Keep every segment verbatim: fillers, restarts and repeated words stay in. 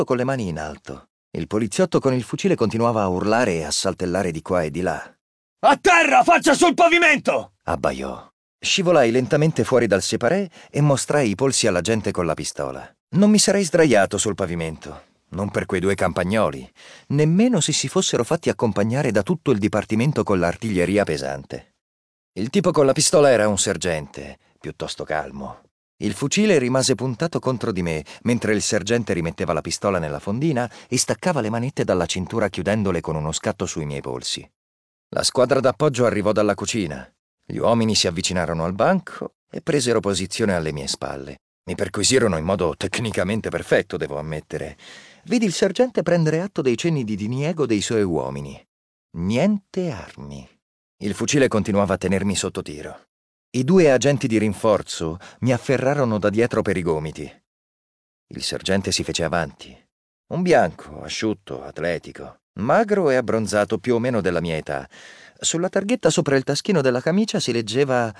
con le mani in alto. Il poliziotto con il fucile continuava a urlare e a saltellare di qua e di là. A terra, faccia sul pavimento! Abbaiò. Scivolai lentamente fuori dal separé e mostrai i polsi alla gente con la pistola. Non mi sarei sdraiato sul pavimento, non per quei due campagnoli, nemmeno se si fossero fatti accompagnare da tutto il dipartimento con l'artiglieria pesante. Il tipo con la pistola era un sergente, piuttosto calmo. Il fucile rimase puntato contro di me, mentre il sergente rimetteva la pistola nella fondina e staccava le manette dalla cintura chiudendole con uno scatto sui miei polsi. La squadra d'appoggio arrivò dalla cucina. Gli uomini si avvicinarono al banco e presero posizione alle mie spalle. Mi perquisirono in modo tecnicamente perfetto, devo ammettere. Vidi il sergente prendere atto dei cenni di diniego dei suoi uomini. Niente armi. Il fucile continuava a tenermi sotto tiro. I due agenti di rinforzo mi afferrarono da dietro per i gomiti. Il sergente si fece avanti. Un bianco, asciutto, atletico, magro e abbronzato più o meno della mia età. Sulla targhetta sopra il taschino della camicia si leggeva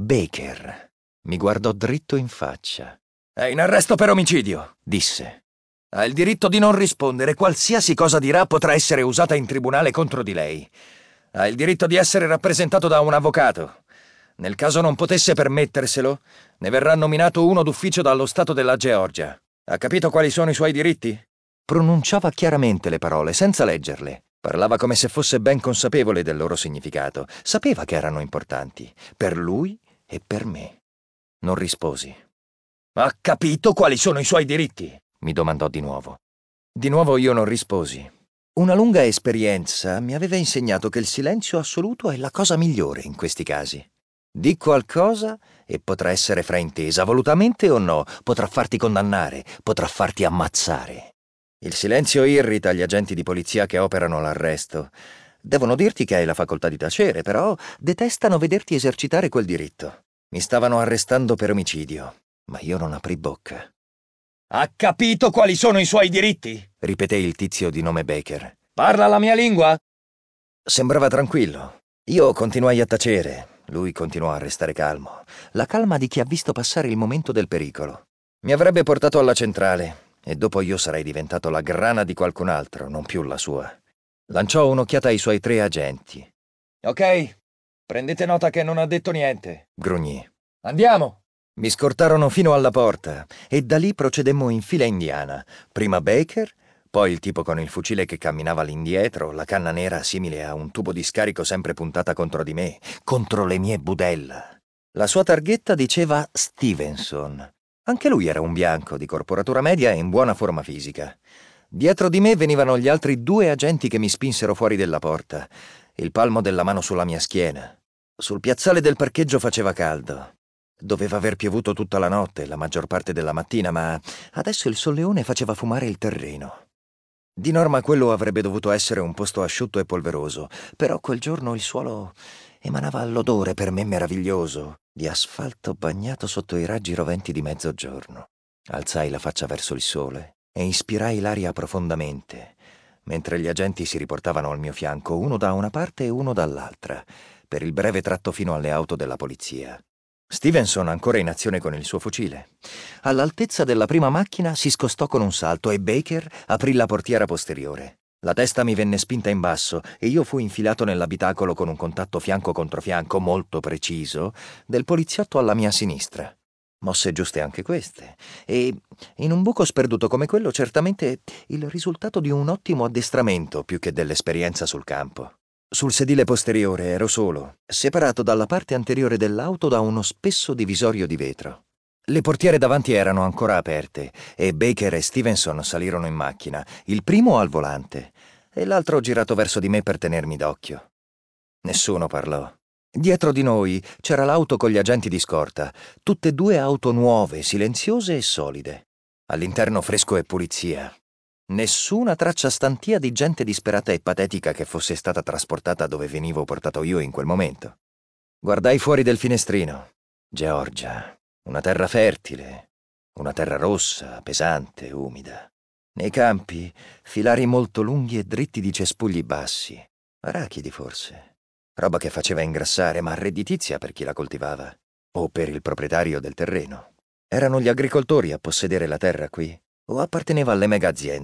Baker. Mi guardò dritto in faccia. «È in arresto per omicidio», disse. «Ha il diritto di non rispondere. Qualsiasi cosa dirà potrà essere usata in tribunale contro di lei. Ha il diritto di essere rappresentato da un avvocato. Nel caso non potesse permetterselo, ne verrà nominato uno d'ufficio dallo Stato della Georgia. Ha capito quali sono i suoi diritti?» Pronunciava chiaramente le parole, senza leggerle. Parlava come se fosse ben consapevole del loro significato. Sapeva che erano importanti, per lui e per me. Non risposi. «Ha capito quali sono i suoi diritti?» mi domandò di nuovo. Di nuovo io non risposi. Una lunga esperienza mi aveva insegnato che il silenzio assoluto è la cosa migliore in questi casi. Di qualcosa e potrà essere fraintesa, volutamente o no, potrà farti condannare, potrà farti ammazzare. Il silenzio irrita gli agenti di polizia che operano l'arresto. Devono dirti che hai la facoltà di tacere, però detestano vederti esercitare quel diritto. Mi stavano arrestando per omicidio, ma io non aprì bocca. «Ha capito quali sono i suoi diritti?» ripeté il tizio di nome Baker. «Parla la mia lingua?» Sembrava tranquillo. Io continuai a tacere. Lui continuò a restare calmo. La calma di chi ha visto passare il momento del pericolo. Mi avrebbe portato alla centrale e dopo io sarei diventato la grana di qualcun altro, non più la sua. Lanciò un'occhiata ai suoi tre agenti. «Ok, prendete nota che non ha detto niente», grugnì. «Andiamo!» Mi scortarono fino alla porta e da lì procedemmo in fila indiana. Prima Baker, poi il tipo con il fucile che camminava all'indietro, la canna nera simile a un tubo di scarico sempre puntata contro di me, contro le mie budella. La sua targhetta diceva Stevenson. Anche lui era un bianco, di corporatura media e in buona forma fisica. Dietro di me venivano gli altri due agenti che mi spinsero fuori della porta, il palmo della mano sulla mia schiena. Sul piazzale del parcheggio faceva caldo. Doveva aver piovuto tutta la notte, la maggior parte della mattina, ma adesso il solleone faceva fumare il terreno. Di norma quello avrebbe dovuto essere un posto asciutto e polveroso, però quel giorno il suolo emanava l'odore per me meraviglioso di asfalto bagnato sotto i raggi roventi di mezzogiorno. Alzai la faccia verso il sole e ispirai l'aria profondamente, mentre gli agenti si riportavano al mio fianco, uno da una parte e uno dall'altra, per il breve tratto fino alle auto della polizia. Stevenson ancora in azione con il suo fucile. All'altezza della prima macchina si scostò con un salto e Baker aprì la portiera posteriore. La testa mi venne spinta in basso e io fui infilato nell'abitacolo con un contatto fianco contro fianco molto preciso del poliziotto alla mia sinistra. Mosse giuste anche queste, e in un buco sperduto come quello certamente il risultato di un ottimo addestramento più che dell'esperienza sul campo. Sul sedile posteriore ero solo, separato dalla parte anteriore dell'auto da uno spesso divisorio di vetro. Le portiere davanti erano ancora aperte e Baker e Stevenson salirono in macchina, il primo al volante e l'altro girato verso di me per tenermi d'occhio. Nessuno parlò. Dietro di noi c'era l'auto con gli agenti di scorta, tutte e due auto nuove, silenziose e solide. All'interno fresco e pulizia. Nessuna traccia stantia di gente disperata e patetica che fosse stata trasportata dove venivo portato io in quel momento. Guardai fuori del finestrino. Georgia, una terra fertile, una terra rossa, pesante, umida. Nei campi, filari molto lunghi e dritti di cespugli bassi. Arachidi forse. Roba che faceva ingrassare, ma redditizia per chi la coltivava. O per il proprietario del terreno. Erano gli agricoltori a possedere la terra qui? O apparteneva alle mega aziende?